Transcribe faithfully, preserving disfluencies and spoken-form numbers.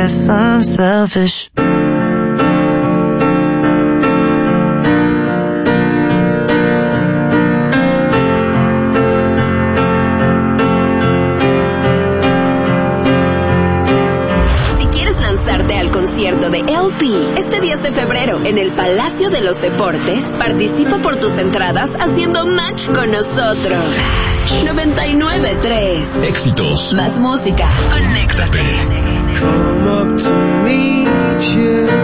guess I'm selfish. Concierto de L P este diez de febrero en el Palacio de los Deportes. Participa por tus entradas haciendo match con nosotros. noventa y nueve punto tres Éxitos. Más música. Conéctate. Come up to meet you.